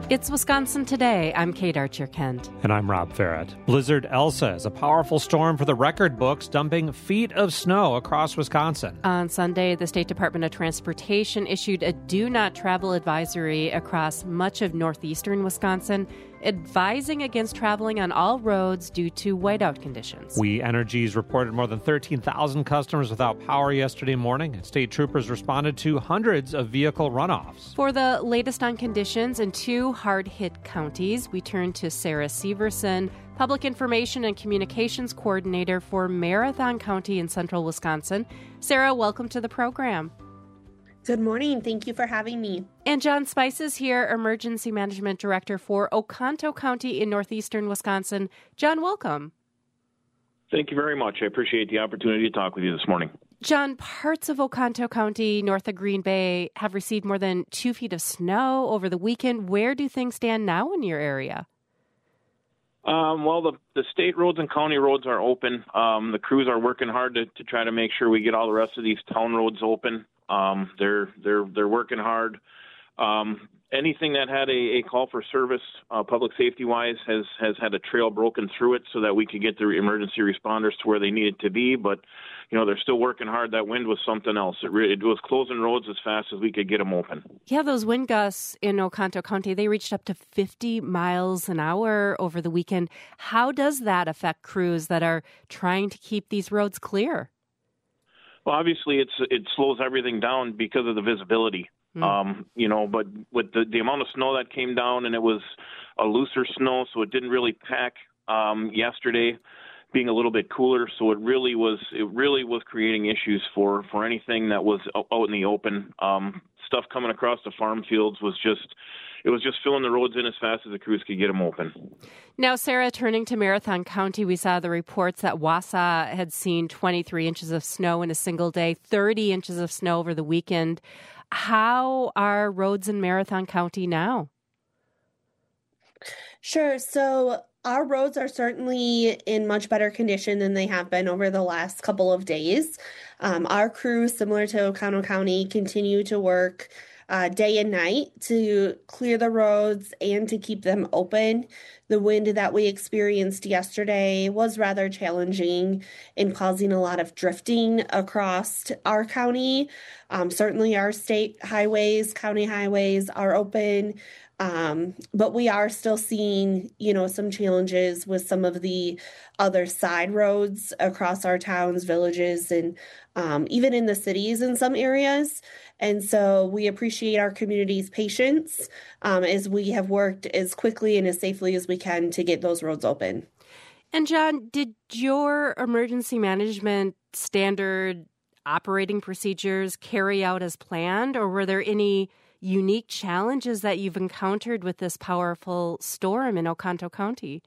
It's Wisconsin Today. I'm Kate Archer-Kent. And I'm Rob Farrett. Blizzard Elsa is a powerful storm for the record books, dumping feet of snow across Wisconsin. On Sunday, the State Department of Transportation issued a do-not-travel advisory across much of northeastern Wisconsin, advising against traveling on all roads due to whiteout conditions. We Energies reported more than 13,000 customers without power yesterday morning, and state troopers responded to hundreds of vehicle runoffs. For the latest on conditions in two hard-hit counties, we turn to Sarah Severson, Public Information and Communications Coordinator for Marathon County in central Wisconsin. Sarah, welcome to the program. Good morning. Thank you for having me. And John Spice is here, Emergency Management Director for Oconto County in northeastern Wisconsin. John, welcome. Thank you very much. I appreciate the opportunity to talk with you this morning. John, parts of Oconto County, north of Green Bay, have received more than 2 feet of snow over the weekend. Where do things stand now in your area? Well, the state roads and county roads are open. The crews are working hard to try to make sure we get all the rest of these town roads open. They're working hard. Anything that had a call for service, public safety wise, has had a trail broken through it so that we could get the emergency responders to where they needed to be. But they're still working hard. That wind was something else. It was closing roads as fast as we could get them open. Yeah, those wind gusts in Oconto County, they reached up to 50 miles an hour over the weekend. How does that affect crews that are trying to keep these roads clear? Well, obviously, it slows everything down because of the visibility. But with the amount of snow that came down, and it was a looser snow, so it didn't really pack yesterday, being a little bit cooler. So it really was creating issues for anything that was out in the open. Stuff coming across the farm fields was just filling the roads in as fast as the crews could get them open. Now, Sarah, turning to Marathon County, we saw the reports that Wausau had seen 23 inches of snow in a single day, 30 inches of snow over the weekend. How are roads in Marathon County now? Sure. So our roads are certainly in much better condition than they have been over the last couple of days. Our crews, similar to Oconto County, continue to work day and night to clear the roads and to keep them open. The wind that we experienced yesterday was rather challenging and causing a lot of drifting across our county. Certainly our state highways, county highways are open. But we are still seeing, some challenges with some of the other side roads across our towns, villages, and even in the cities in some areas. And so we appreciate our community's patience as we have worked as quickly and as safely as we can to get those roads open. And John, did your emergency management standard operating procedures carry out as planned, or were there any unique challenges that you've encountered with this powerful storm in Oconto County?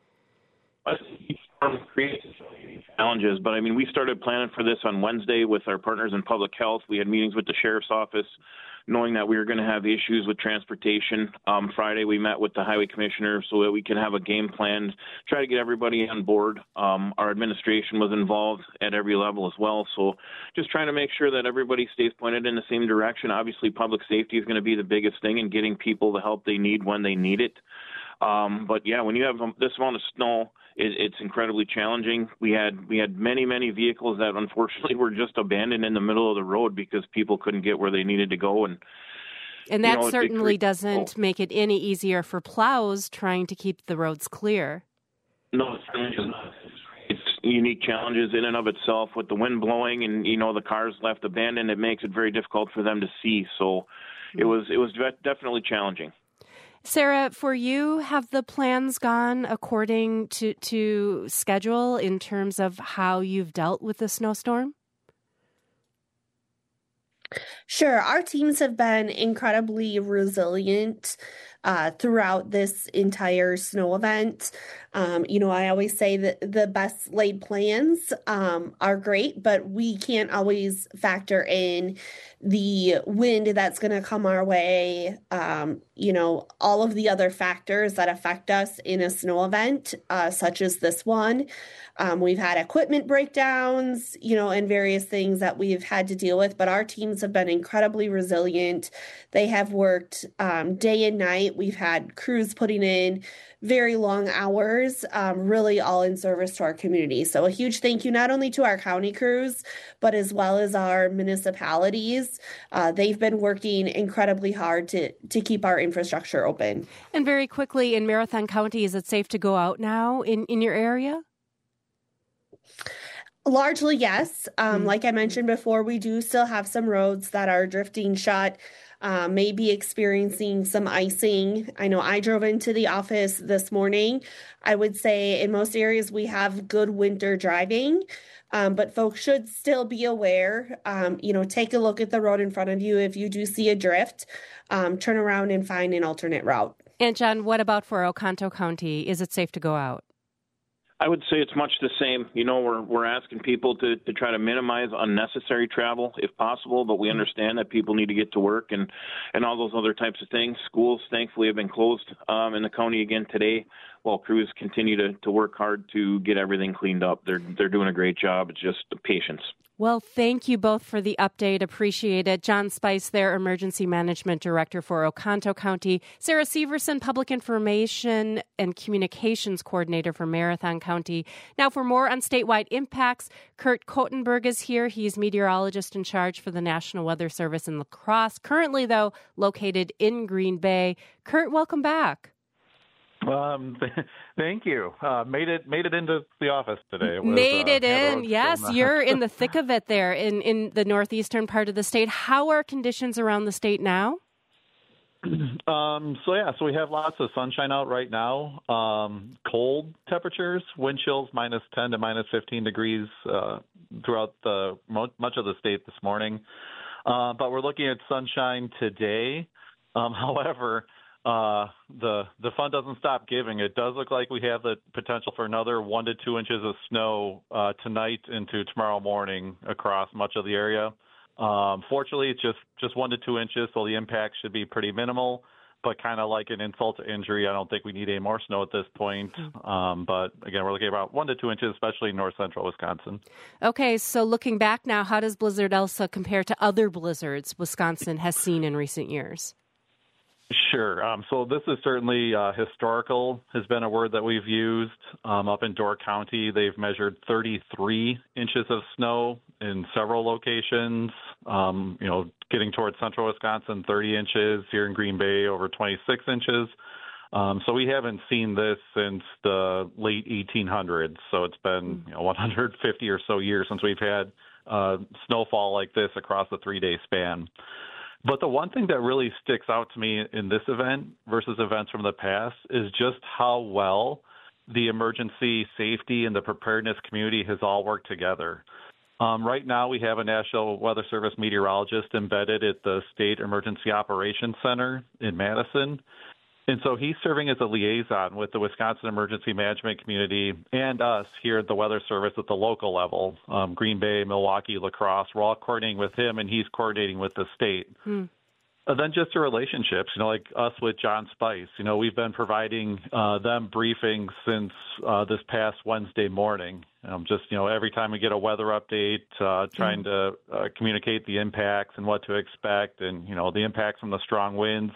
Each storm creates challenges, but we started planning for this on Wednesday with our partners in public health. We had meetings with the sheriff's office, knowing that we were going to have issues with transportation. Friday, we met with the highway commissioner so that we can have a game plan, try to get everybody on board. Our administration was involved at every level as well. So just trying to make sure that everybody stays pointed in the same direction. Obviously, public safety is going to be the biggest thing in getting people the help they need when they need it. But yeah, when you have this amount of snow, it's incredibly challenging. We had many vehicles that unfortunately were just abandoned in the middle of the road because people couldn't get where they needed to go. And that certainly doesn't make it any easier for plows trying to keep the roads clear. No, it certainly is not. It's unique challenges in and of itself with the wind blowing and, the cars left abandoned. It makes it very difficult for them to see. So it was definitely challenging. Sarah, for you, have the plans gone according to schedule in terms of how you've dealt with the snowstorm? Sure. Our teams have been incredibly resilient throughout this entire snow event. I always say that the best laid plans are great, but we can't always factor in the wind that's going to come our way, all of the other factors that affect us in a snow event, such as this one. We've had equipment breakdowns, and various things that we've had to deal with, but our teams have been incredibly resilient. They have worked day and night night. We've had crews putting in very long hours, really all in service to our community. So a huge thank you not only to our county crews, but as well as our municipalities. They've been working incredibly hard to keep our infrastructure open. And very quickly, in Marathon County, is it safe to go out now in your area? Largely, yes. Like I mentioned before, we do still have some roads that are drifting shut, maybe experiencing some icing. I know I drove into the office this morning. I would say in most areas we have good winter driving, but folks should still be aware. Take a look at the road in front of you. If you do see a drift, turn around and find an alternate route. And John, what about for Oconto County? Is it safe to go out? I would say it's much the same. We're asking people to try to minimize unnecessary travel if possible, but we understand that people need to get to work and all those other types of things. Schools, thankfully, have been closed in the county again today, while crews continue to work hard to get everything cleaned up. They're doing a great job. It's just patience. Well, thank you both for the update. Appreciate it. John Spice, their Emergency Management Director for Oconto County. Sarah Severson, Public Information and Communications Coordinator for Marathon County. Now, for more on statewide impacts, Kurt Kotenberg is here. He's meteorologist in charge for the National Weather Service in La Crosse, currently, though, located in Green Bay. Kurt, welcome back. Thank you. Made it into the office today. Made it in. Yes, you're in the thick of it there in the northeastern part of the state. How are conditions around the state now? So we have lots of sunshine out right now. Cold temperatures, wind chills -10 to -15 degrees throughout much of the state this morning. But we're looking at sunshine today. However, the fun doesn't stop giving. It does look like we have the potential for another 1 to 2 inches of snow tonight into tomorrow morning across much of the area. Fortunately, it's just 1 to 2 inches, so the impact should be pretty minimal. But kind of like an insult to injury, I don't think we need any more snow at this point. But again, we're looking at about 1 to 2 inches, especially in north central Wisconsin. Okay, so looking back now, how does Blizzard Elsa compare to other blizzards Wisconsin has seen in recent years? Sure. So this is certainly historical, has been a word that we've used. Up in Door County, they've measured 33 inches of snow in several locations. Getting towards central Wisconsin, 30 inches. Here in Green Bay, over 26 inches. So we haven't seen this since the late 1800s. So it's been 150 or so years since we've had snowfall like this across a 3-day span. But the one thing that really sticks out to me in this event versus events from the past is just how well the emergency safety and the preparedness community has all worked together. Right now, we have a National Weather Service meteorologist embedded at the State Emergency Operations Center in Madison. And so he's serving as a liaison with the Wisconsin emergency management community and us here at the Weather Service at the local level. Green Bay, Milwaukee, La Crosse, we're all coordinating with him, and he's coordinating with the state. And then just the relationships, like us with John Spice. We've been providing them briefings since this past Wednesday morning. Every time we get a weather update, trying to communicate the impacts and what to expect and, the impacts from the strong winds.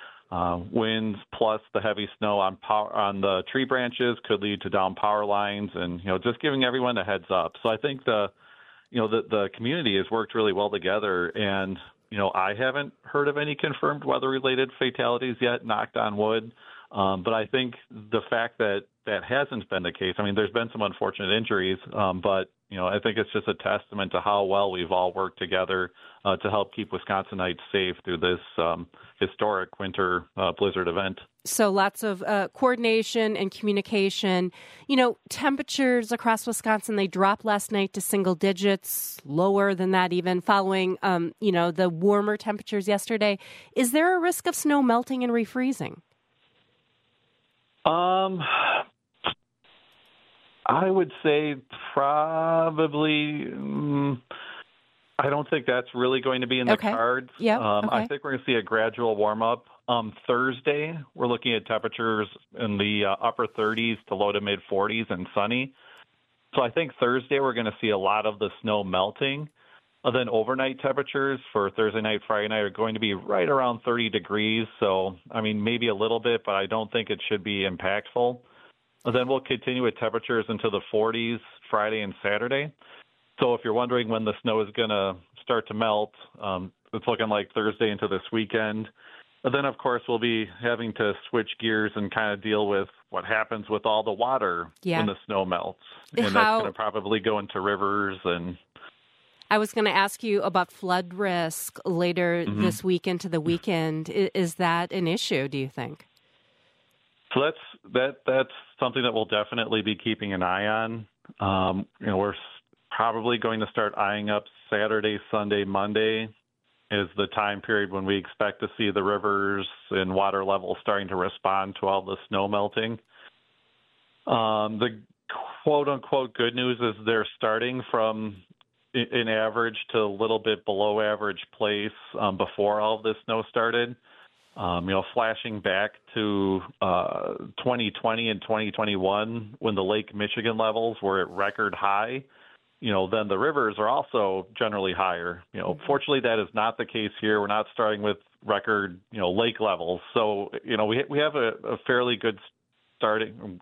Winds plus the heavy snow on the tree branches could lead to down power lines, and just giving everyone a heads up. So I think the community has worked really well together, and I haven't heard of any confirmed weather-related fatalities yet, knocked on wood. But I think the fact that hasn't been the case. I mean, there's been some unfortunate injuries, but I think it's just a testament to how well we've all worked together to help keep Wisconsinites safe through this historic winter blizzard event. So lots of coordination and communication. Temperatures across Wisconsin, they dropped last night to single digits, lower than that even, following, the warmer temperatures yesterday. Is there a risk of snow melting and refreezing? I would say probably. I don't think that's really going to be in the cards. Yeah. I think we're going to see a gradual warm up. Thursday, we're looking at temperatures in the upper 30s to low to mid 40s and sunny. So I think Thursday we're going to see a lot of the snow melting. Then overnight temperatures for Thursday night, Friday night are going to be right around 30 degrees. So, I mean, maybe a little bit, but I don't think it should be impactful. Then we'll continue with temperatures into the 40s Friday and Saturday. So if you're wondering when the snow is going to start to melt, it's looking like Thursday into this weekend. And then, of course, we'll be having to switch gears and kind of deal with what happens with all the water when the snow melts. And that's going to probably go into rivers. And I was going to ask you about flood risk later this week into the weekend. Is that an issue, do you think? So that's something that we'll definitely be keeping an eye on. We're probably going to start eyeing up Saturday, Sunday, Monday is the time period when we expect to see the rivers and water levels starting to respond to all the snow melting. The quote-unquote good news is they're starting from an average to a little bit below average place before all of this snow started. Flashing back to 2020 and 2021 when the Lake Michigan levels were at record high, then the rivers are also generally higher. Fortunately, that is not the case here. We're not starting with record, lake levels. So, we have a fairly good starting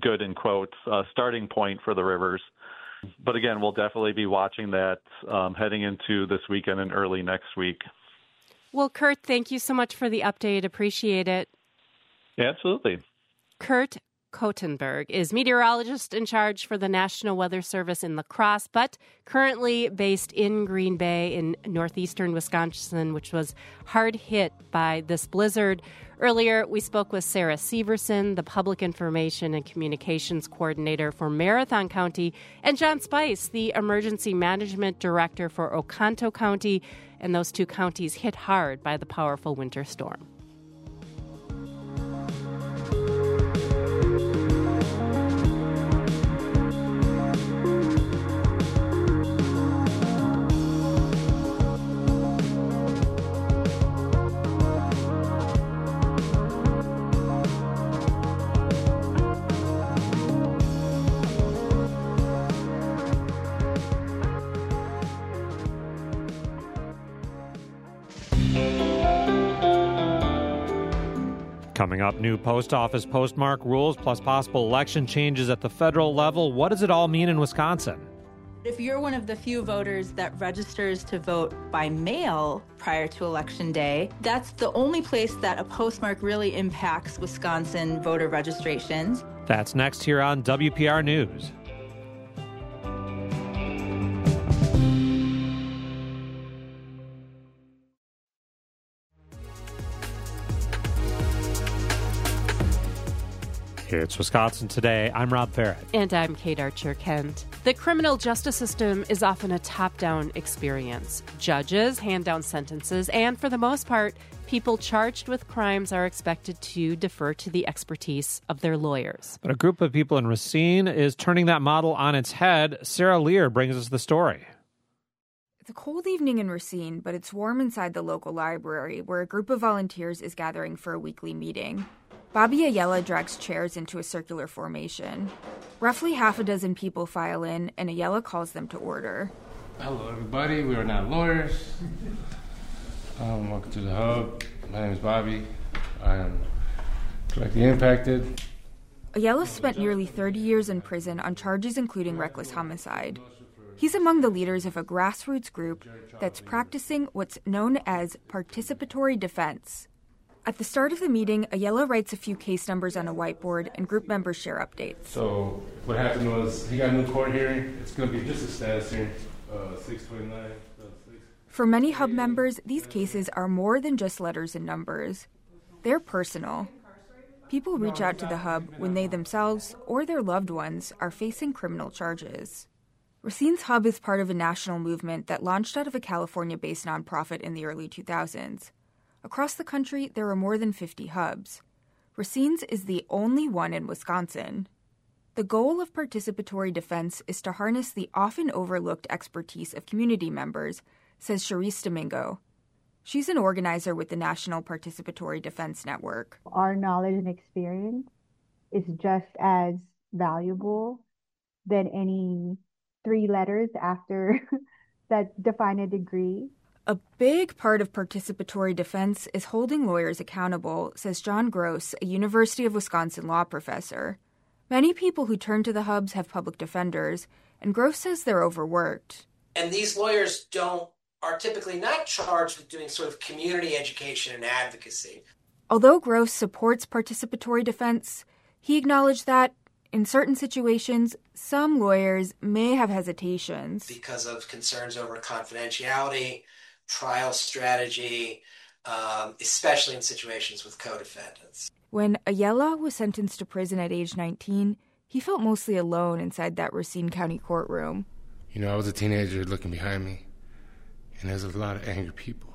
point for the rivers. But again, we'll definitely be watching that heading into this weekend and early next week. Well, Kurt, thank you so much for the update. Appreciate it. Yeah, absolutely. Kurt Kotenberg is meteorologist in charge for the National Weather Service in La Crosse, but currently based in Green Bay in northeastern Wisconsin, which was hard hit by this blizzard. Earlier, we spoke with Sarah Severson, the Public Information and Communications Coordinator for Marathon County, and John Spice, the Emergency Management Director for Oconto County, and those two counties hit hard by the powerful winter storm. Coming up, new post office postmark rules plus possible election changes at the federal level. What does it all mean in Wisconsin? If you're one of the few voters that registers to vote by mail prior to Election Day, that's the only place that a postmark really impacts Wisconsin voter registrations. That's next here on WPR News. It's Wisconsin Today. I'm Rob Farrett. And I'm Kate Archer-Kent. The criminal justice system is often a top-down experience. Judges hand down sentences, and for the most part, people charged with crimes are expected to defer to the expertise of their lawyers. But a group of people in Racine is turning that model on its head. Sarah Lear brings us the story. It's a cold evening in Racine, but it's warm inside the local library, where a group of volunteers is gathering for a weekly meeting. Bobby Ayala drags chairs into a circular formation. Roughly half a dozen people file in, and Ayala calls them to order. Hello, everybody. We are not lawyers. Welcome to the Hub. My name is Bobby. I am directly impacted. Ayala spent nearly 30 years in prison on charges including reckless homicide. He's among the leaders of a grassroots group that's practicing what's known as participatory defense. At the start of the meeting, Ayala writes a few case numbers on a whiteboard, and group members share updates. So what happened was he got a new court hearing. It's going to be just a status hearing, 629. For many Hub members, these cases are more than just letters and numbers. They're personal. People reach out to the Hub when they themselves or their loved ones are facing criminal charges. Racine's Hub is part of a national movement that launched out of a California-based nonprofit in the early 2000s. Across the country, there are more than 50 hubs. Racine's is the only one in Wisconsin. The goal of participatory defense is to harness the often overlooked expertise of community members, says Charisse Domingo. She's an organizer with the National Participatory Defense Network. Our knowledge and experience is just as valuable than any 3 letters after that define a degree. A big part of participatory defense is holding lawyers accountable, says John Gross, a University of Wisconsin law professor. Many people who turn to the hubs have public defenders, and Gross says they're overworked. And these lawyers are typically not charged with doing sort of community education and advocacy. Although Gross supports participatory defense, he acknowledged that, in certain situations, some lawyers may have hesitations. Because of concerns over confidentiality, trial strategy, especially in situations with co-defendants. When Ayala was sentenced to prison at age 19, he felt mostly alone inside that Racine County courtroom. You know, I was a teenager looking behind me, and there's a lot of angry people.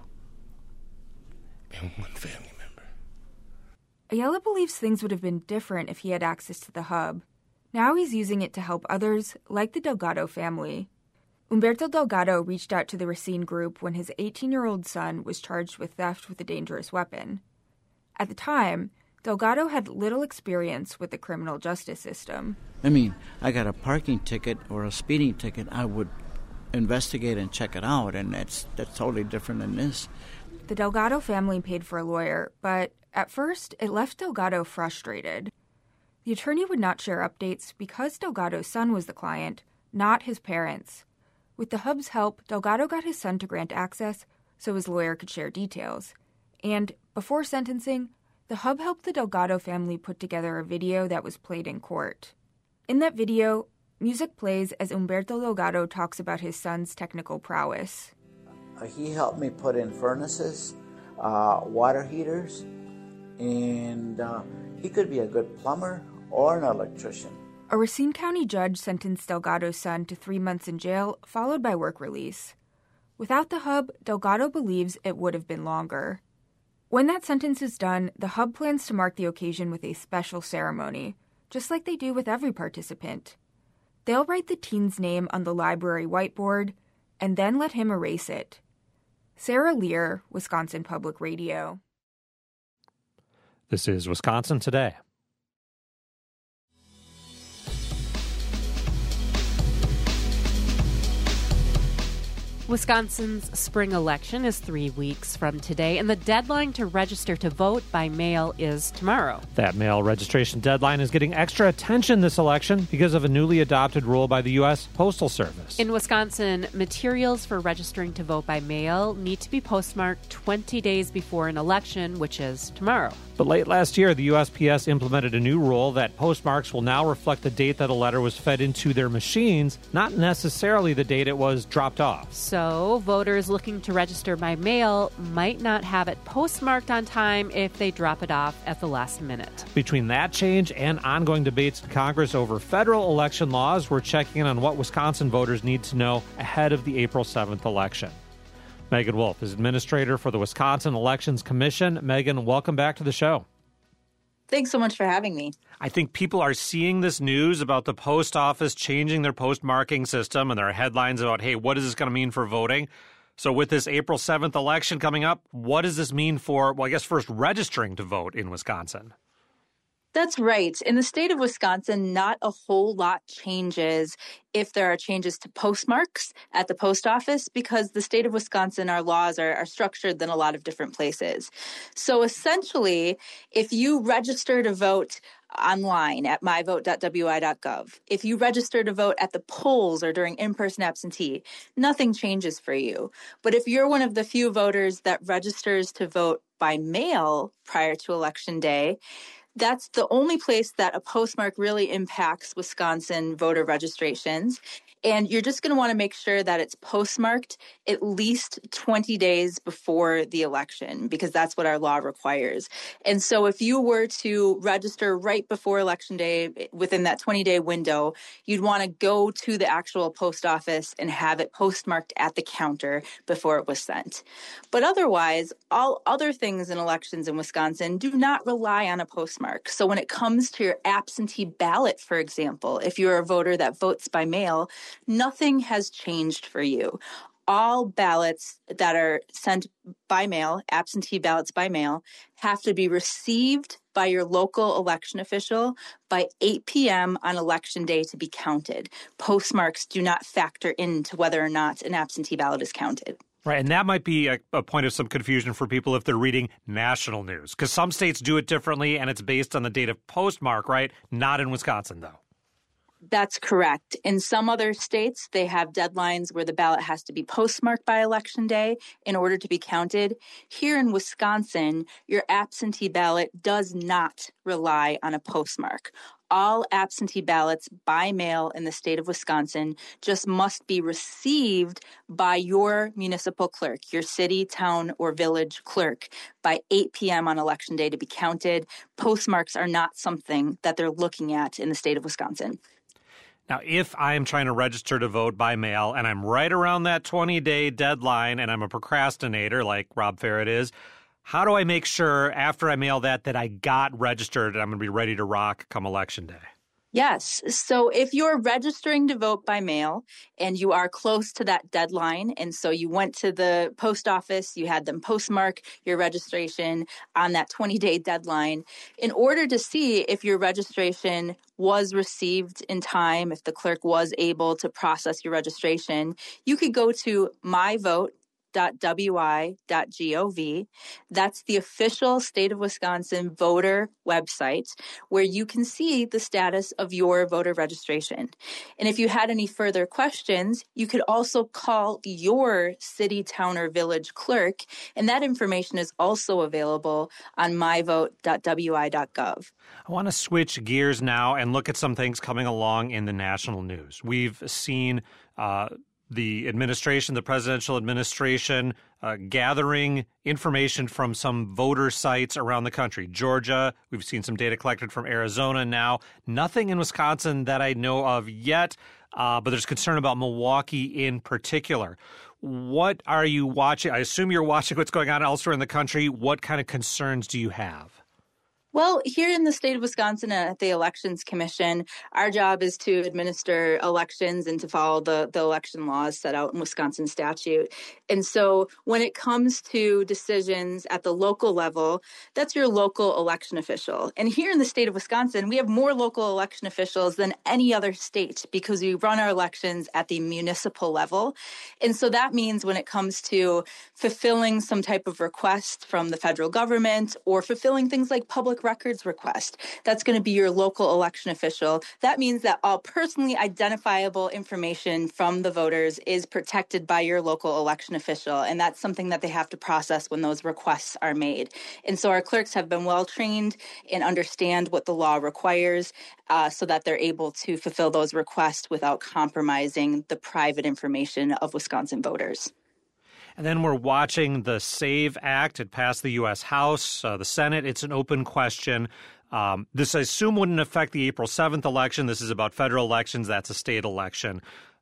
And one family member. Ayala believes things would have been different if he had access to the hub. Now he's using it to help others, like the Delgado family. Humberto Delgado reached out to the Racine group when his 18-year-old son was charged with theft with a dangerous weapon. At the time, Delgado had little experience with the criminal justice system. I mean, I got a parking ticket or a speeding ticket, I would investigate and check it out, and that's totally different than this. The Delgado family paid for a lawyer, but at first it left Delgado frustrated. The attorney would not share updates because Delgado's son was the client, not his parents. With the hub's help, Delgado got his son to grant access so his lawyer could share details. And before sentencing, the hub helped the Delgado family put together a video that was played in court. In that video, music plays as Humberto Delgado talks about his son's technical prowess. He helped me put in furnaces, water heaters, and he could be a good plumber or an electrician. A Racine County judge sentenced Delgado's son to 3 months in jail, followed by work release. Without the hub, Delgado believes it would have been longer. When that sentence is done, the hub plans to mark the occasion with a special ceremony, just like they do with every participant. They'll write the teen's name on the library whiteboard and then let him erase it. Sarah Lear, Wisconsin Public Radio. This is Wisconsin Today. Wisconsin's spring election is 3 weeks from today, and the deadline to register to vote by mail is tomorrow. That mail registration deadline is getting extra attention this election because of a newly adopted rule by the U.S. Postal Service. In Wisconsin, materials for registering to vote by mail need to be postmarked 20 days before an election, which is tomorrow. But late last year, the USPS implemented a new rule that postmarks will now reflect the date that a letter was fed into their machines, not necessarily the date it was dropped off. So, voters looking to register by mail might not have it postmarked on time if they drop it off at the last minute. Between that change and ongoing debates in Congress over federal election laws, we're checking in on what Wisconsin voters need to know ahead of the April 7th election. Megan Wolf is administrator for the Wisconsin Elections Commission. Megan, welcome back to the show. Thanks so much for having me. I think people are seeing this news about the post office changing their postmarking system, and there are headlines about, hey, what is this going to mean for voting? So with this April 7th election coming up, what does this mean for, well, I guess first registering to vote in Wisconsin? That's right. In the state of Wisconsin, not a whole lot changes if there are changes to postmarks at the post office, because the state of Wisconsin, our laws are structured in a lot of different places. So essentially, if you register to vote online at myvote.wi.gov, if you register to vote at the polls or during in-person absentee, nothing changes for you. But if you're one of the few voters that registers to vote by mail prior to Election Day, that's the only place that a postmark really impacts Wisconsin voter registrations. And you're just going to want to make sure that it's postmarked at least 20 days before the election, because that's what our law requires. And so if you were to register right before Election Day within that 20-day window, you'd want to go to the actual post office and have it postmarked at the counter before it was sent. But otherwise, all other things in elections in Wisconsin do not rely on a postmark. So when it comes to your absentee ballot, for example, if you're a voter that votes by mail, nothing has changed for you. All ballots that are sent by mail, absentee ballots by mail, have to be received by your local election official by 8 p.m. on Election Day to be counted. Postmarks do not factor into whether or not an absentee ballot is counted. Right, and that might be a point of some confusion for people if they're reading national news, because some states do it differently, and it's based on the date of postmark, right? Not in Wisconsin, though. That's correct. In some other states, they have deadlines where the ballot has to be postmarked by Election Day in order to be counted. Here in Wisconsin, your absentee ballot does not rely on a postmark. All absentee ballots by mail in the state of Wisconsin just must be received by your municipal clerk, your city, town, or village clerk by 8 p.m. on Election Day to be counted. Postmarks are not something that they're looking at in the state of Wisconsin. Now, if I am trying to register to vote by mail and I'm right around that 20-day deadline and I'm a procrastinator like Rob Ferret is, how do I make sure after I mail that I got registered and I'm going to be ready to rock come Election Day? Yes. So if you're registering to vote by mail and you are close to that deadline, and so you went to the post office, you had them postmark your registration on that 20-day deadline, in order to see if your registration was received in time, if the clerk was able to process your registration, you could go to myvote.wi.gov. That's the official state of Wisconsin voter website where you can see the status of your voter registration. And if you had any further questions, you could also call your city, town, or village clerk, and that information is also available on myvote.wi.gov. I want to switch gears now and look at some things coming along in the national news. We've seen the administration, the presidential administration, gathering information from some voter sites around the country. Georgia, we've seen some data collected from Arizona now. Nothing in Wisconsin that I know of yet, but there's concern about Milwaukee in particular. What are you watching? I assume you're watching what's going on elsewhere in the country. What kind of concerns do you have? Well, here in the state of Wisconsin at the Elections Commission, our job is to administer elections and to follow the election laws set out in Wisconsin statute. And so when it comes to decisions at the local level, that's your local election official. And here in the state of Wisconsin, we have more local election officials than any other state because we run our elections at the municipal level. And so that means when it comes to fulfilling some type of request from the federal government or fulfilling things like public records request, that's going to be your local election official. That means that all personally identifiable information from the voters is protected by your local election official, and that's something that they have to process when those requests are made. And so our clerks have been well trained and understand what the law requires so that they're able to fulfill those requests without compromising the private information of Wisconsin voters. And then we're watching the SAVE Act. It passed the U.S. House, the Senate. It's an open question. This, I assume, wouldn't affect the April 7th election. This is about federal elections. That's a state election.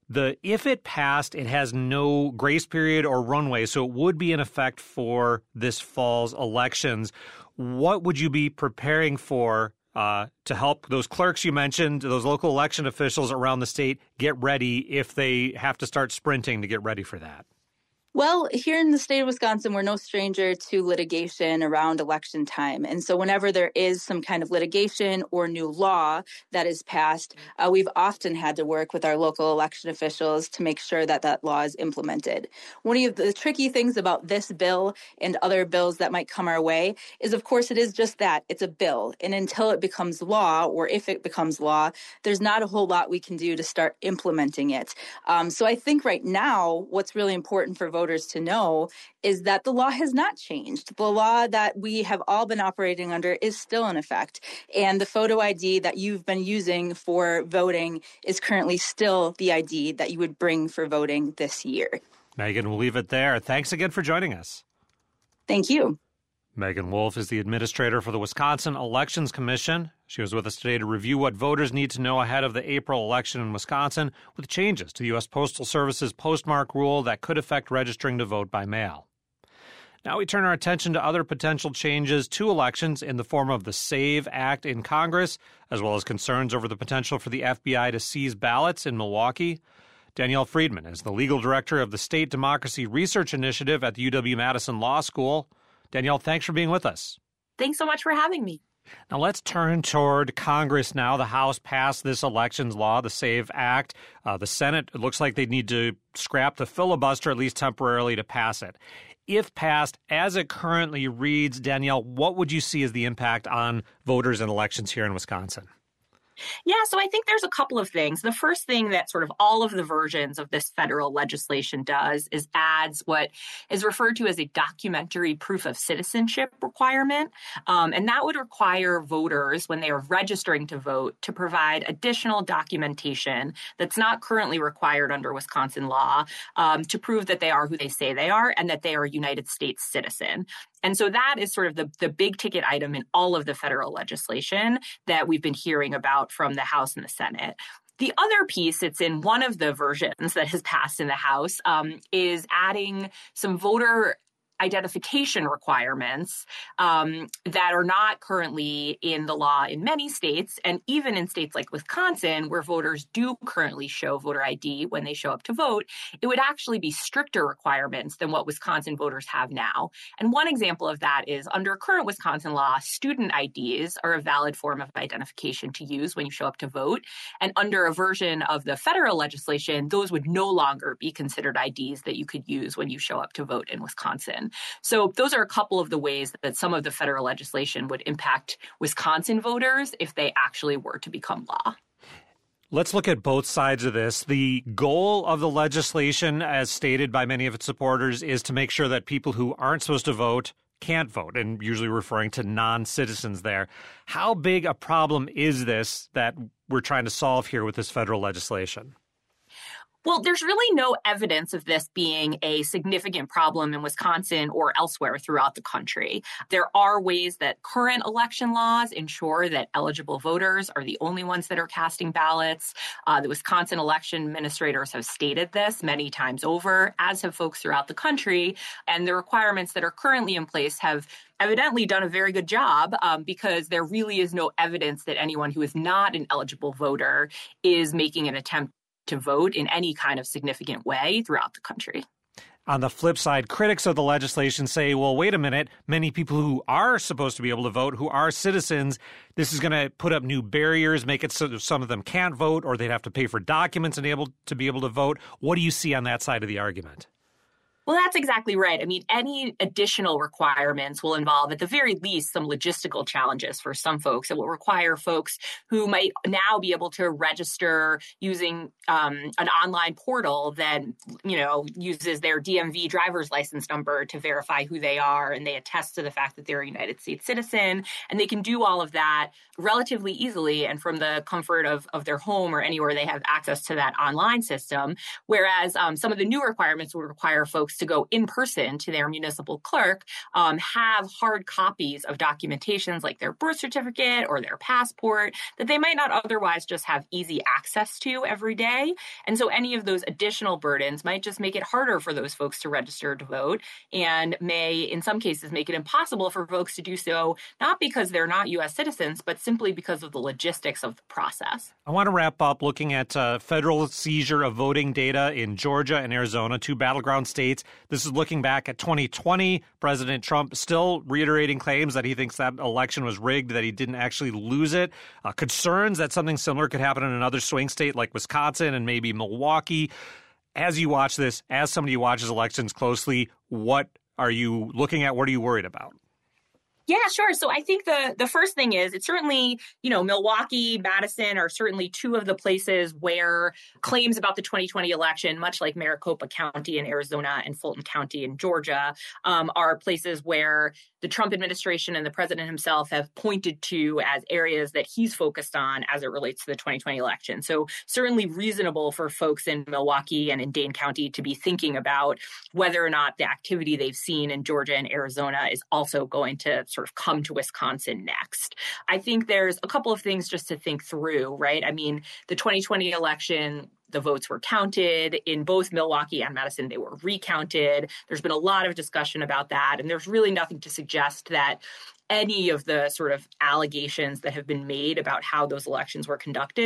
If it passed, it has no grace period or runway, so it would be in effect for this fall's elections. What would you be preparing for to help those clerks you mentioned, those local election officials around the state, get ready if they have to start sprinting to get ready for that? Well, here in the state of Wisconsin, we're no stranger to litigation around election time. And so whenever there is some kind of litigation or new law that is passed, we've often had to work with our local election officials to make sure that that law is implemented. One of the tricky things about this bill and other bills that might come our way is, of course, it is just that. It's a bill. And until it becomes law, or if it becomes law, there's not a whole lot we can do to start implementing it. So I think right now, what's really important for voters to know is that the law has not changed. The law that we have all been operating under is still in effect. And the photo ID that you've been using for voting is currently still the ID that you would bring for voting this year. Megan, we'll leave it there. Thanks again for joining us. Thank you. Megan Wolf is the administrator for the Wisconsin Elections Commission. She was with us today to review what voters need to know ahead of the April election in Wisconsin with changes to the U.S. Postal Service's postmark rule that could affect registering to vote by mail. Now we turn our attention to other potential changes to elections in the form of the SAVE Act in Congress, as well as concerns over the potential for the FBI to seize ballots in Milwaukee. Danielle Friedman is the legal director of the State Democracy Research Initiative at the UW-Madison Law School. Danielle, thanks for being with us. Thanks so much for having me. Now let's turn toward Congress now. The House passed this elections law, the SAVE Act. The Senate, it looks like they need to scrap the filibuster, at least temporarily, to pass it. If passed, as it currently reads, Danielle, what would you see as the impact on voters and elections here in Wisconsin? Yeah, so I think there's a couple of things. The first thing that sort of all of the versions of this federal legislation does is adds what is referred to as a documentary proof of citizenship requirement. And that would require voters, when they are registering to vote, to provide additional documentation that's not currently required under Wisconsin law to prove that they are who they say they are and that they are a United States citizen. And so that is sort of the big ticket item in all of the federal legislation that we've been hearing about from the House and the Senate. The other piece, it's in one of the versions that has passed in the House, is adding some voter identification requirements that are not currently in the law in many states, and even in states like Wisconsin, where voters do currently show voter ID when they show up to vote, it would actually be stricter requirements than what Wisconsin voters have now. And one example of that is under current Wisconsin law, student IDs are a valid form of identification to use when you show up to vote. And under a version of the federal legislation, those would no longer be considered IDs that you could use when you show up to vote in Wisconsin. So those are a couple of the ways that some of the federal legislation would impact Wisconsin voters if they actually were to become law. Let's look at both sides of this. The goal of the legislation, as stated by many of its supporters, is to make sure that people who aren't supposed to vote can't vote, and usually referring to non-citizens there. How big a problem is this that we're trying to solve here with this federal legislation? Well, there's really no evidence of this being a significant problem in Wisconsin or elsewhere throughout the country. There are ways that current election laws ensure that eligible voters are the only ones that are casting ballots. The Wisconsin election administrators have stated this many times over, as have folks throughout the country. And the requirements that are currently in place have evidently done a very good job because there really is no evidence that anyone who is not an eligible voter is making an attempt to vote in any kind of significant way throughout the country. On the flip side, critics of the legislation say, well, wait a minute, many people who are supposed to be able to vote, who are citizens, this is going to put up new barriers, make it so that some of them can't vote, or they'd have to pay for documents and to be able to vote. What do you see on that side of the argument? Well, that's exactly right. I mean, any additional requirements will involve, at the very least, some logistical challenges for some folks. It will require folks who might now be able to register using an online portal that, uses their DMV driver's license number to verify who they are, and they attest to the fact that they're a United States citizen. And they can do all of that relatively easily and from the comfort of their home or anywhere they have access to that online system. Whereas some of the new requirements would require folks to go in person to their municipal clerk, have hard copies of documentations like their birth certificate or their passport that they might not otherwise just have easy access to every day. And so any of those additional burdens might just make it harder for those folks to register to vote and may, in some cases, make it impossible for folks to do so, not because they're not U.S. citizens, but simply because of the logistics of the process. I want to wrap up looking at federal seizure of voting data in Georgia and Arizona, two battleground states. This is looking back at 2020. President Trump still reiterating claims that he thinks that election was rigged, that he didn't actually lose it. Concerns that something similar could happen in another swing state like Wisconsin and maybe Milwaukee. As you watch this, as somebody who watches elections closely, what are you looking at? What are you worried about? Yeah, sure. So I think the first thing is it's certainly, Milwaukee, Madison are certainly two of the places where claims about the 2020 election, much like Maricopa County in Arizona and Fulton County in Georgia, are places where the Trump administration and the president himself have pointed to as areas that he's focused on as it relates to the 2020 election. So certainly reasonable for folks in Milwaukee and in Dane County to be thinking about whether or not the activity they've seen in Georgia and Arizona is also going to sort of come to Wisconsin next. I think there's a couple of things just to think through, right? I mean, the 2020 election, the votes were counted. In both Milwaukee and Madison, they were recounted. There's been a lot of discussion about that, and there's really nothing to suggest that any of the sort of allegations that have been made about how those elections were conducted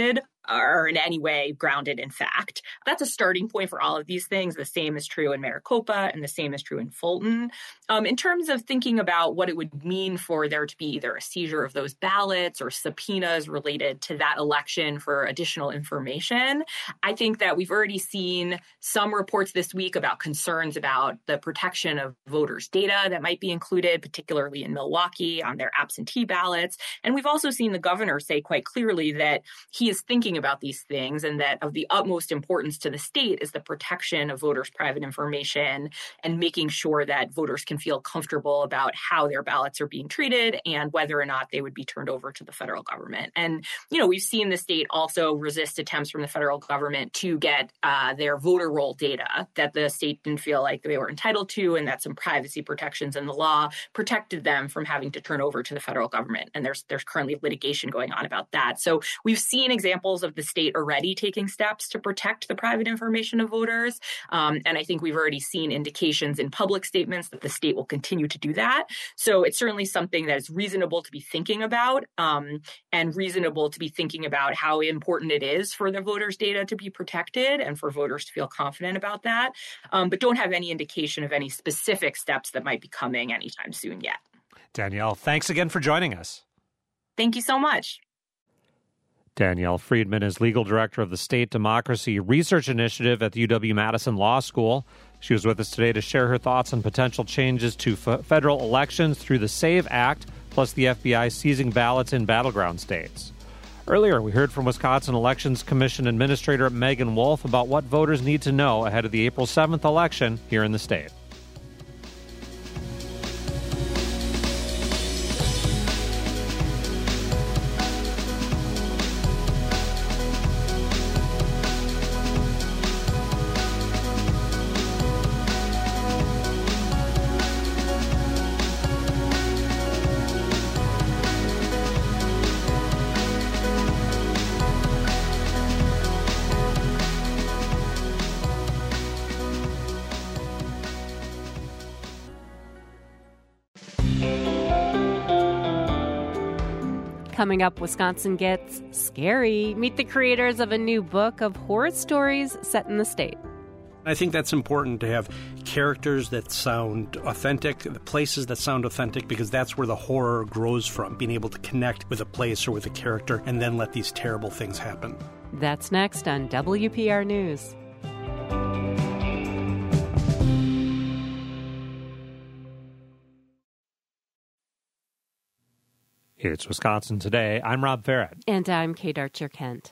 are in any way grounded in fact. That's a starting point for all of these things. The same is true in Maricopa, and the same is true in Fulton. In terms of thinking about what it would mean for there to be either a seizure of those ballots or subpoenas related to that election for additional information, I think that we've already seen some reports this week about concerns about the protection of voters' data that might be included, particularly in Milwaukee, on their absentee ballots. And we've also seen the governor say quite clearly that he is thinking about these things and that of the utmost importance to the state is the protection of voters' private information and making sure that voters can feel comfortable about how their ballots are being treated and whether or not they would be turned over to the federal government. And, we've seen the state also resist attempts from the federal government to get their voter roll data that the state didn't feel like they were entitled to, and that some privacy protections in the law protected them from having to turn over to the federal government. And there's currently litigation going on about that. So we've seen examples of the state already taking steps to protect the private information of voters. And I think we've already seen indications in public statements that the state will continue to do that. So it's certainly something that is reasonable to be thinking about, and reasonable to be thinking about how important it is for the voters' data to be protected and for voters to feel confident about that, but don't have any indication of any specific steps that might be coming anytime soon yet. Danielle, thanks again for joining us. Thank you so much. Danielle Friedman is legal director of the State Democracy Research Initiative at the UW-Madison Law School. She was with us today to share her thoughts on potential changes to federal elections through the SAVE Act, plus the FBI seizing ballots in battleground states. Earlier, we heard from Wisconsin Elections Commission Administrator Megan Wolf about what voters need to know ahead of the April 7th election here in the state. Coming up, Wisconsin gets scary. Meet the creators of a new book of horror stories set in the state. I think that's important to have characters that sound authentic, the places that sound authentic, because that's where the horror grows from, being able to connect with a place or with a character and then let these terrible things happen. That's next on WPR News. It's Wisconsin Today. I'm Rob Farrett. And I'm Kate Archer-Kent.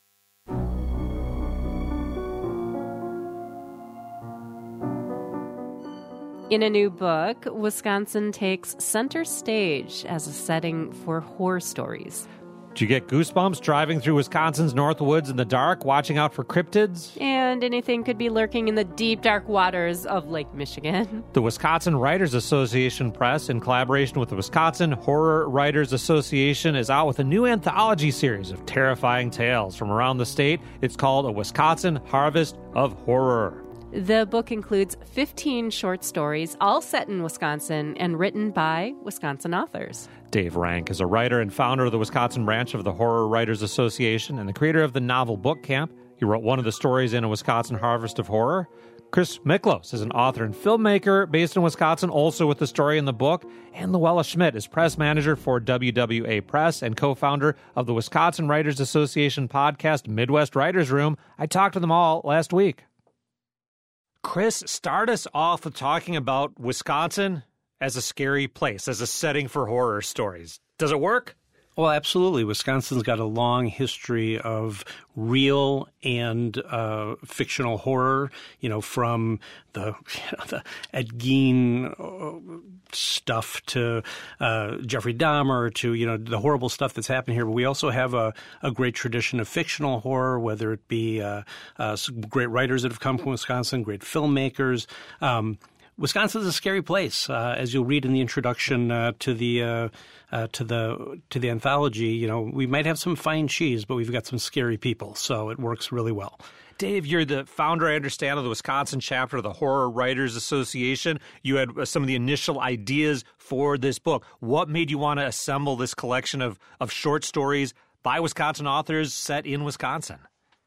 In a new book, Wisconsin takes center stage as a setting for horror stories. Do you get goosebumps driving through Wisconsin's North Woods in the dark, watching out for cryptids? And anything could be lurking in the deep, dark waters of Lake Michigan. The Wisconsin Writers Association Press, in collaboration with the Wisconsin Horror Writers Association, is out with a new anthology series of terrifying tales from around the state. It's called A Wisconsin Harvest of Horror. The book includes 15 short stories, all set in Wisconsin and written by Wisconsin authors. Dave Rank is a writer and founder of the Wisconsin branch of the Horror Writers Association and the creator of the novel Book Camp. He wrote one of the stories in A Wisconsin Harvest of Horror. Chris Miklos is an author and filmmaker based in Wisconsin, also with the story in the book. And Luella Schmidt is press manager for WWA Press and co-founder of the Wisconsin Writers Association podcast, Midwest Writers Room. I talked to them all last week. Chris, start us off with talking about Wisconsin as a scary place, as a setting for horror stories. Does it work? Well, absolutely. Wisconsin's got a long history of real and fictional horror, from the Ed Gein stuff to Jeffrey Dahmer to, the horrible stuff that's happened here. But we also have a great tradition of fictional horror, whether it be some great writers that have come from Wisconsin, great filmmakers. Wisconsin is a scary place, as you'll read in the introduction to the anthology. We might have some fine cheese, but we've got some scary people, so it works really well. Dave, you're the founder, I understand, of the Wisconsin chapter of the Horror Writers Association. You had some of the initial ideas for this book. What made you want to assemble this collection of short stories by Wisconsin authors set in Wisconsin.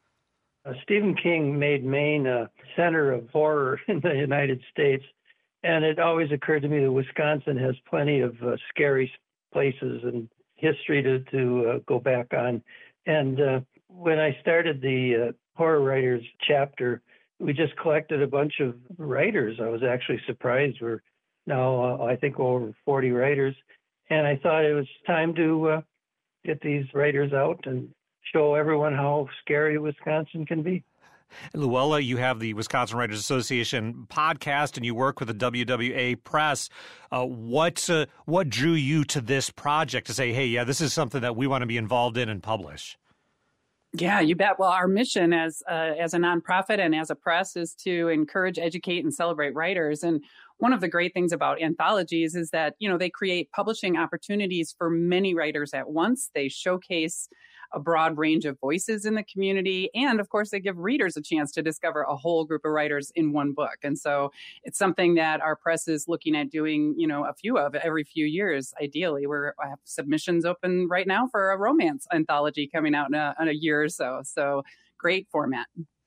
Stephen King made Maine a center of horror in the United States, and it always occurred to me that Wisconsin has plenty of scary places and history to go back on. And when I started the Horror Writers chapter, we just collected a bunch of writers. I was actually surprised. We're now, I think, over 40 writers. And I thought it was time to get these writers out and show everyone how scary Wisconsin can be. Luella, you have the Wisconsin Writers Association podcast, and you work with the WWA Press. What drew you to this project to say, hey, yeah, this is something that we want to be involved in and publish? Yeah, you bet. Well, our mission as a nonprofit and as a press is to encourage, educate, and celebrate writers. And one of the great things about anthologies is that, they create publishing opportunities for many writers at once. They showcase a broad range of voices in the community. And of course, they give readers a chance to discover a whole group of writers in one book. And so it's something that our press is looking at doing, a few of every few years. Ideally, I have submissions open right now for a romance anthology coming out in a year or so. So great format.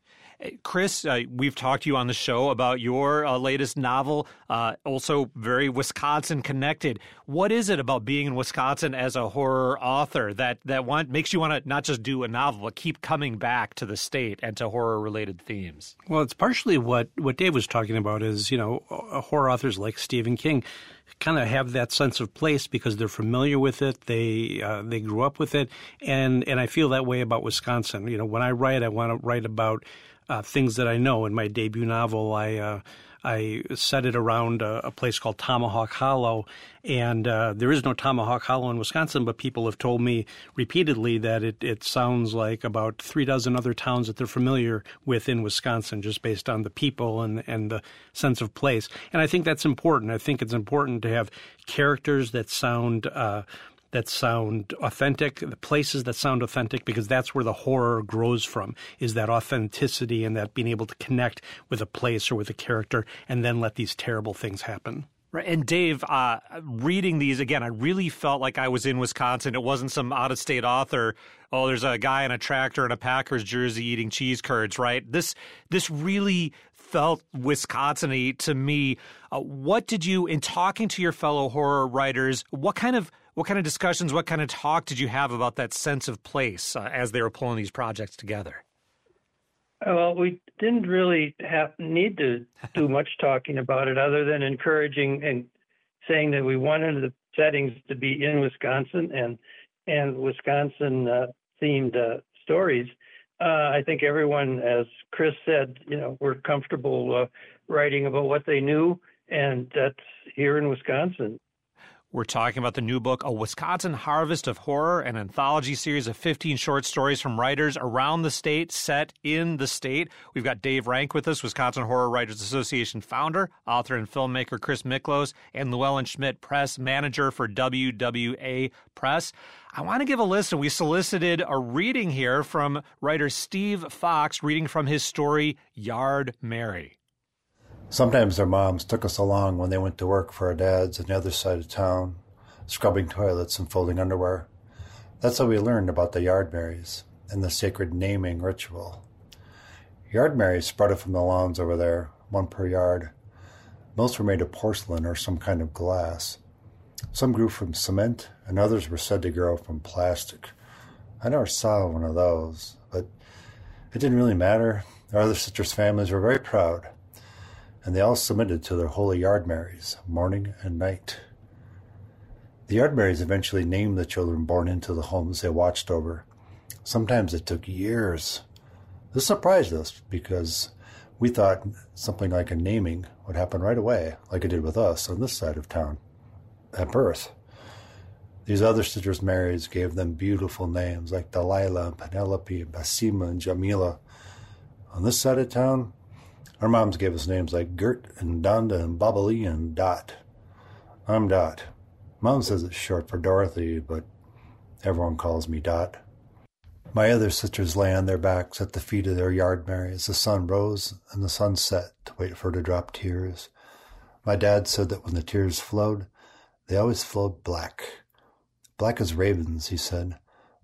Chris, we've talked to you on the show about your latest novel, also very Wisconsin connected. What is it about being in Wisconsin as a horror author that makes you want to not just do a novel, but keep coming back to the state and to horror-related themes? Well, it's partially what Dave was talking about is, horror authors like Stephen King kind of have that sense of place because they're familiar with it. They grew up with it. And I feel that way about Wisconsin. When I write, I want to write about things that I know. In my debut novel, I set it around a place called Tomahawk Hollow, and there is no Tomahawk Hollow in Wisconsin, but people have told me repeatedly that it sounds like about 3 dozen other towns that they're familiar with in Wisconsin, just based on the people and the sense of place. And I think that's important. I think it's important to have characters that sound authentic, the places that sound authentic, because that's where the horror grows from, is that authenticity and that being able to connect with a place or with a character and then let these terrible things happen. Right. And Dave, reading these, again, I really felt like I was in Wisconsin. It wasn't some out-of-state author, there's a guy in a tractor in a Packers jersey eating cheese curds, right? This really felt Wisconsin-y to me. What did you, in talking to your fellow horror writers, what kind of discussions, what kind of talk did you have about that sense of place as they were pulling these projects together? Well, we didn't really need to do much talking about it other than encouraging and saying that we wanted the settings to be in Wisconsin and Wisconsin themed stories. I think everyone, as Chris said, we're comfortable writing about what they knew, and that's here in Wisconsin. We're talking about the new book, A Wisconsin Harvest of Horror, an anthology series of 15 short stories from writers around the state, set in the state. We've got Dave Rank with us, Wisconsin Horror Writers Association founder, author and filmmaker Chris Miklos, and Llewellyn Schmidt, press manager for WWA Press. I want to give a listen. We solicited a reading here from writer Steve Fox, reading from his story, Yard Mary. Sometimes their moms took us along when they went to work for our dads on the other side of town, scrubbing toilets and folding underwear. That's how we learned about the Yard Marys and the sacred naming ritual. Yard Marys sprouted from the lawns over there, one per yard. Most were made of porcelain or some kind of glass. Some grew from cement, and others were said to grow from plastic. I never saw one of those, but it didn't really matter. Our other sisters' families were very proud, and they all submitted to their holy Yard Marys, morning and night. The Yard Marys eventually named the children born into the homes they watched over. Sometimes it took years. This surprised us because we thought something like a naming would happen right away, like it did with us on this side of town, at birth. These other sisters' Marys gave them beautiful names like Delilah, and Penelope, and Basima, and Jamila. On this side of town, our moms gave us names like Gert and Donda and Bobbly and Dot. I'm Dot. Mom says it's short for Dorothy, but everyone calls me Dot. My other sisters lay on their backs at the feet of their Yard Mary as the sun rose and the sun set to wait for her to drop tears. My dad said that when the tears flowed, they always flowed black. Black as ravens, he said.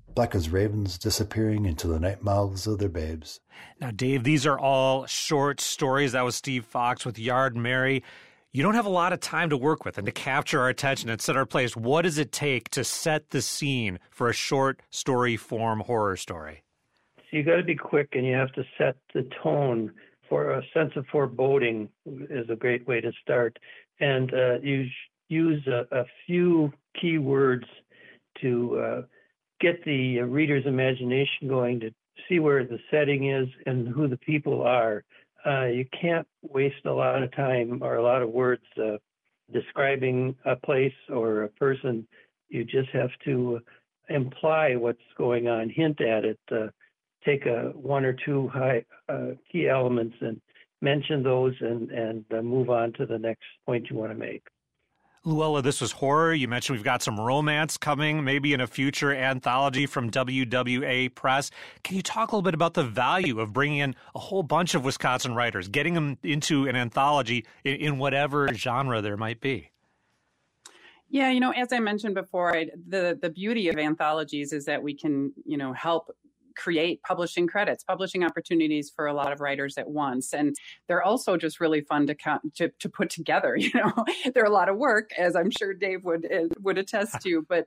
black as ravens disappearing into the night mouths of their babes. Now, Dave, these are all short stories. That was Steve Fox with Yard Mary. You don't have a lot of time to work with and to capture our attention and set our place. What does it take to set the scene for a short story form horror story? So you got to be quick, and you have to set the tone. For a sense of foreboding is a great way to start. And you use a few key words to get the reader's imagination going, to see where the setting is and who the people are. You can't waste a lot of time or a lot of words describing a place or a person. You just have to imply what's going on, hint at it, take one or two key elements and mention those and move on to the next point you want to make. Luella, this was horror. You mentioned we've got some romance coming, maybe in a future anthology from WWA Press. Can you talk a little bit about the value of bringing in a whole bunch of Wisconsin writers, getting them into an anthology in whatever genre there might be? Yeah, as I mentioned before, the beauty of anthologies is that we can, help create publishing credits, publishing opportunities for a lot of writers at once. And they're also just really fun to put together. They're a lot of work, as I'm sure Dave would attest to. But,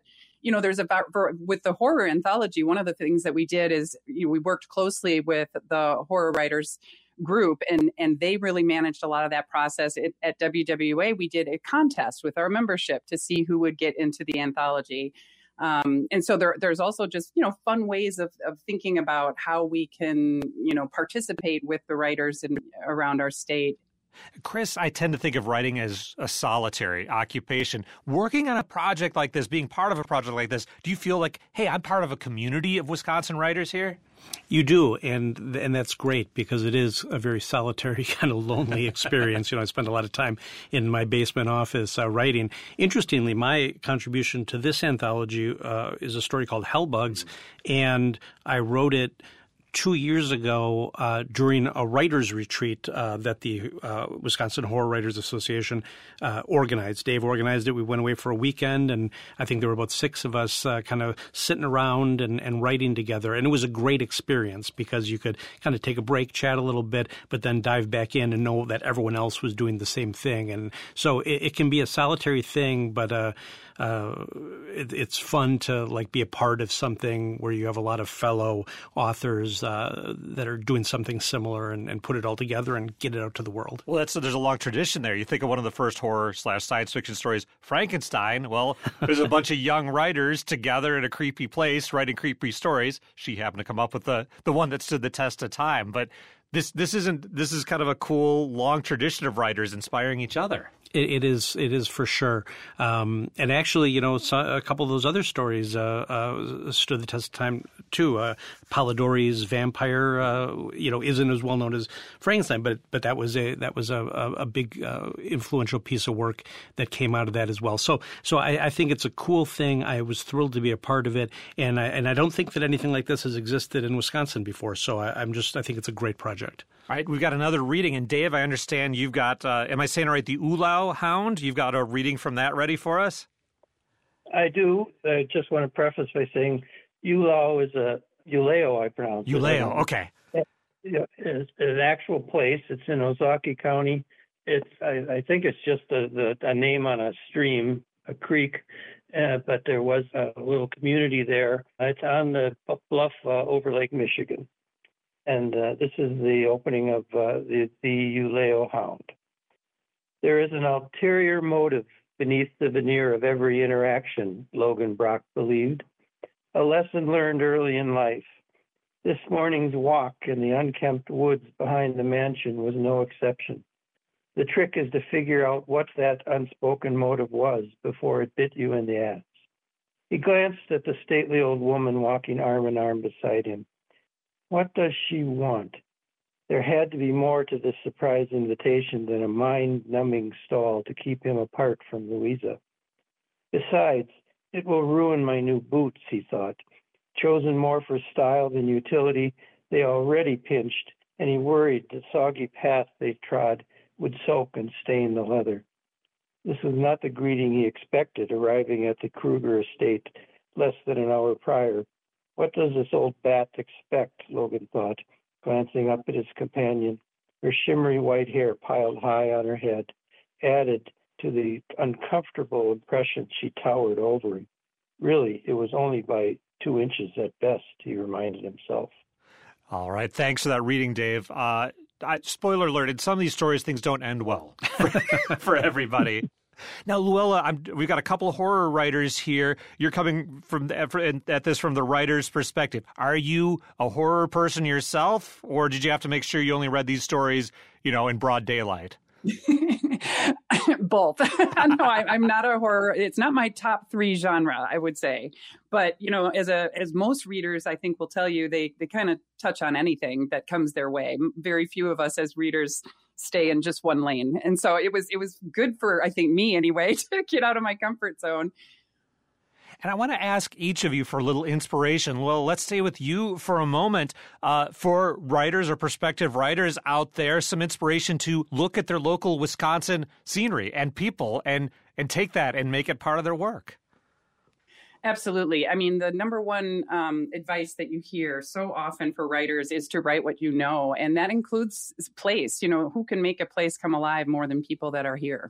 with the horror anthology, one of the things that we did is we worked closely with the horror writers group, and they really managed a lot of that process. At WWA, we did a contest with our membership to see who would get into the anthology. And so there's also just, fun ways of thinking about how we can, participate with the writers around our state. Chris, I tend to think of writing as a solitary occupation. Working on a project like this, being part of a project like this, do you feel like, hey, I'm part of a community of Wisconsin writers here? You do, and that's great because it is a very solitary, kind of lonely experience. I spend a lot of time in my basement office writing. Interestingly, my contribution to this anthology is a story called Hellbugs, and I wrote it 2 years ago during a writers' retreat that the Wisconsin Horror Writers Association organized. Dave organized it. We went away for a weekend, and I think there were about 6 of us kind of sitting around and writing together. And it was a great experience because you could kind of take a break, chat a little bit, but then dive back in and know that everyone else was doing the same thing. And so it can be a solitary thing, but it's fun to be a part of something where you have a lot of fellow authors that are doing something similar and put it all together and get it out to the world. Well, there's a long tradition there. You think of one of the first horror/science fiction stories, Frankenstein. Well, there's a bunch of young writers together in a creepy place writing creepy stories. She happened to come up with the one that stood the test of time. But this is kind of a cool long tradition of writers inspiring each other. It is for sure. And actually, a couple of those other stories stood the test of time too. Polidori's vampire, isn't as well known as Frankenstein, but that was a big influential piece of work that came out of that as well. So I think it's a cool thing. I was thrilled to be a part of it, and I don't think that anything like this has existed in Wisconsin before. So I think it's a great project. All right, we've got another reading. And Dave, I understand you've got, am I saying it right, the Ulau Hound? You've got a reading from that ready for us? I do. I just want to preface by saying Ulau is a Uleo, I pronounce it. Uleo, okay. It's an actual place. It's in Ozaukee County. I think it's just a name on a stream, a creek, but there was a little community there. It's on the bluff over Lake Michigan. And this is the opening of the Uleo Hound. There is an ulterior motive beneath the veneer of every interaction, Logan Brock believed. A lesson learned early in life. This morning's walk in the unkempt woods behind the mansion was no exception. The trick is to figure out what that unspoken motive was before it bit you in the ass. He glanced at the stately old woman walking arm in arm beside him. What does she want? There had to be more to this surprise invitation than a mind-numbing stall to keep him apart from Louisa. Besides, it will ruin my new boots, he thought. Chosen more for style than utility, they already pinched, and he worried the soggy path they trod would soak and stain the leather. This was not the greeting he expected arriving at the Kruger estate less than an hour prior. What does this old bat expect, Logan thought, glancing up at his companion. Her shimmery white hair piled high on her head added to the uncomfortable impression she towered over him. Really, it was only by 2 inches at best, he reminded himself. All right. Thanks for that reading, Dave. Spoiler alert, in some of these stories, things don't end well for everybody. Now, Luella, we've got a couple of horror writers here. You're coming at this from the writer's perspective. Are you a horror person yourself, or did you have to make sure you only read these stories, in broad daylight? Both. No, I'm not a horror. It's not my top 3 genre, I would say. But, as most readers, I think will tell you, they kind of touch on anything that comes their way. Very few of us as readers stay in just one lane. And so it was good for, I think, me anyway, to get out of my comfort zone. And I want to ask each of you for a little inspiration. Well, let's stay with you for a moment. For writers or prospective writers out there, some inspiration to look at their local Wisconsin scenery and people and take that and make it part of their work. Absolutely. I mean, the number one advice that you hear so often for writers is to write what you know. And that includes place. Who can make a place come alive more than people that are here?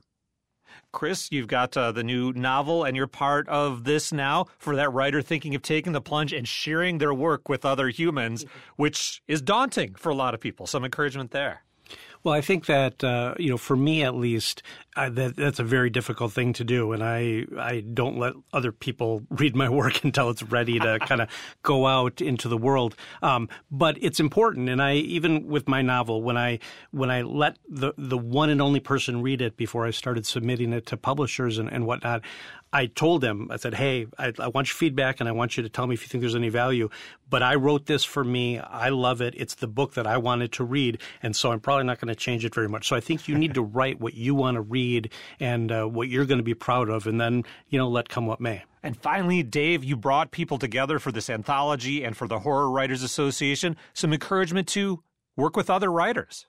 Chris, you've got the new novel, and you're part of this now for that writer thinking of taking the plunge and sharing their work with other humans, which is daunting for a lot of people. Some encouragement there. Well, I think that, for me at least, that's a very difficult thing to do. And I don't let other people read my work until it's ready to kind of go out into the world. But it's important. And even with my novel, when I let the one and only person read it before I started submitting it to publishers and whatnot, I told them, I said, hey, I want your feedback and I want you to tell me if you think there's any value. But I wrote this for me. I love it. It's the book that I wanted to read. And so I'm probably not going to change it very much. So I think you need to write what you want to read and what you're going to be proud of, and then, let come what may. And finally, Dave, you brought people together for this anthology and for the Horror Writers Association. Some encouragement to work with other writers.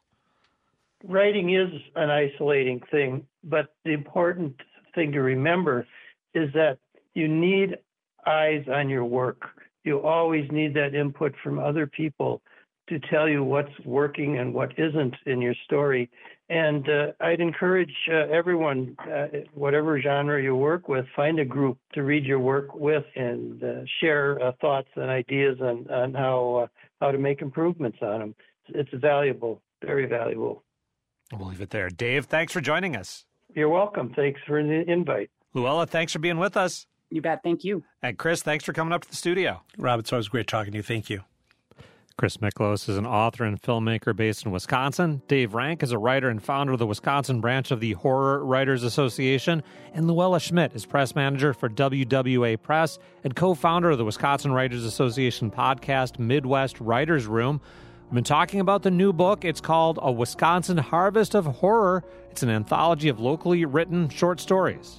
Writing is an isolating thing, but the important thing to remember is that you need eyes on your work. You always need that input from other people to tell you what's working and what isn't in your story. And I'd encourage everyone, whatever genre you work with, find a group to read your work with and share thoughts and ideas on how to make improvements on them. It's valuable, very valuable. We'll leave it there. Dave, thanks for joining us. You're welcome. Thanks for the invite. Luella, thanks for being with us. You bet. Thank you. And Chris, thanks for coming up to the studio. Rob, it's always great talking to you. Thank you. Chris Miklos is an author and filmmaker based in Wisconsin. Dave Rank is a writer and founder of the Wisconsin branch of the Horror Writers Association. And Luella Schmidt is press manager for WWA Press and co-founder of the Wisconsin Writers Association podcast, Midwest Writers Room. We've been talking about the new book. It's called A Wisconsin Harvest of Horror. It's an anthology of locally written short stories.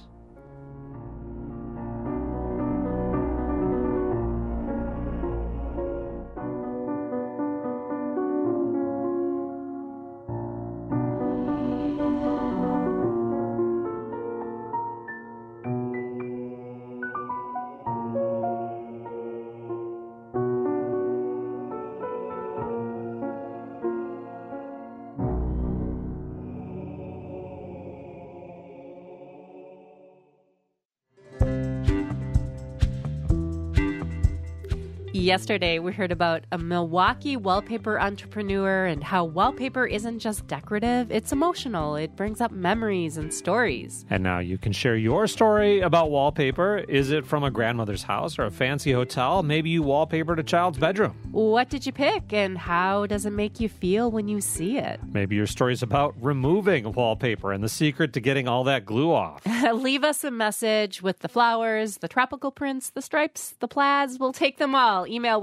Yesterday, we heard about a Milwaukee wallpaper entrepreneur and how wallpaper isn't just decorative, it's emotional. It brings up memories and stories. And now you can share your story about wallpaper. Is it from a grandmother's house or a fancy hotel? Maybe you wallpapered a child's bedroom. What did you pick and how does it make you feel when you see it? Maybe your story's about removing wallpaper and the secret to getting all that glue off. Leave us a message with the flowers, the tropical prints, the stripes, the plaids. We'll take them all. Email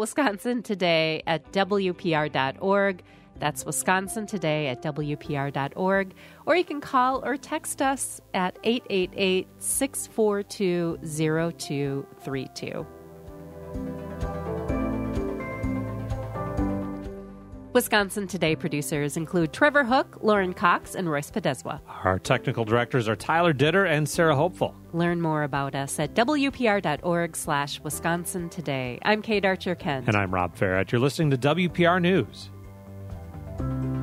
wisconsintoday@wpr.org. That's wisconsintoday@wpr.org. Or you can call or text us at 888-642-0232. Wisconsin Today producers include Trevor Hook, Lauren Cox, and Royce Podeswa. Our technical directors are Tyler Ditter and Sarah Hopeful. Learn more about us at WPR.org/Wisconsin Today. I'm Kate Archer-Kent. And I'm Rob Farrett. You're listening to WPR News.